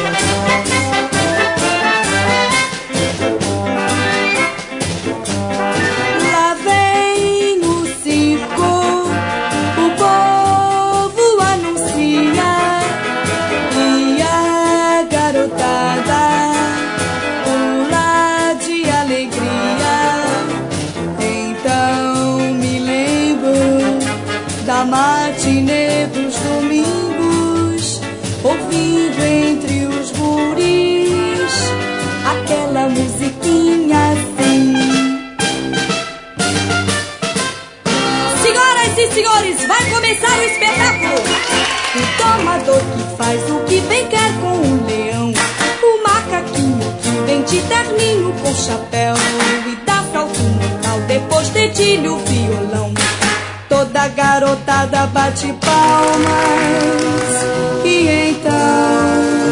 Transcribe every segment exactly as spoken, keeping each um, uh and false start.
Matinê dos domingos, ouvindo entre os guris aquela musiquinha assim. Senhoras e senhores, vai começar o espetáculo. O domador que faz o que bem quer com o leão, o macaquinho que vem de terninho com chapéu e dá salto mortal, depois dedilha o violão. Toda a garotada bate palmas e então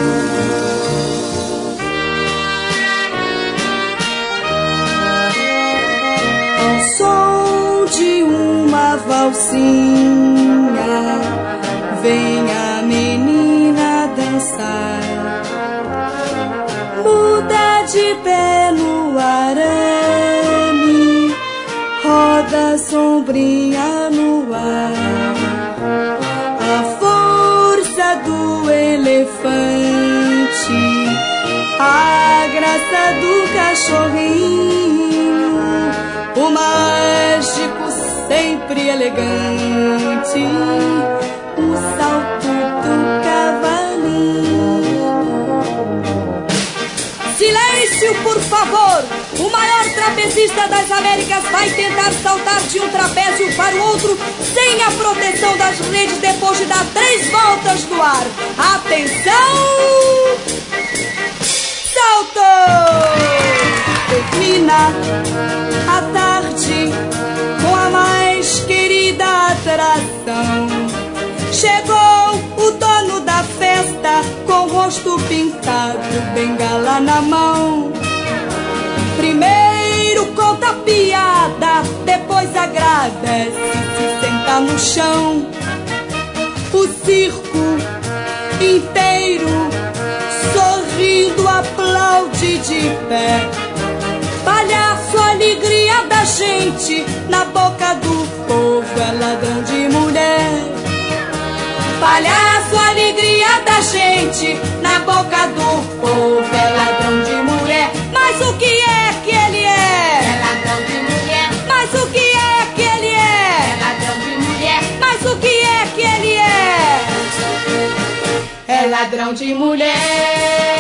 ao som de uma valsinha vem a menina dançar, muda de pé no arame, roda sombrinha no ar. A força do elefante, a graça do cachorrinho, o mágico sempre elegante, o salto do cavalinho. Silêncio, por favor! O maior trapezista das Américas vai tentar saltar de um trapézio para o outro sem a proteção das redes depois de dar três voltas no ar. Atenção! Salto! Termina a tarde com a mais querida atração. Chegou o dono da festa com o rosto pintado, bengala na mão. Primeiro conta piada, depois agradece, se senta no chão. O circo inteiro sorrindo aplaude de pé. Palhaço, alegria da gente, na boca do povo é ladrão de mulher. Palhaço, alegria da gente, na boca do povo é ladrão de mulher. Mas o que é que ele é? É ladrão de mulher. Mas o que é que ele é? É ladrão de mulher. Mas o que é que ele é? É ladrão de mulher.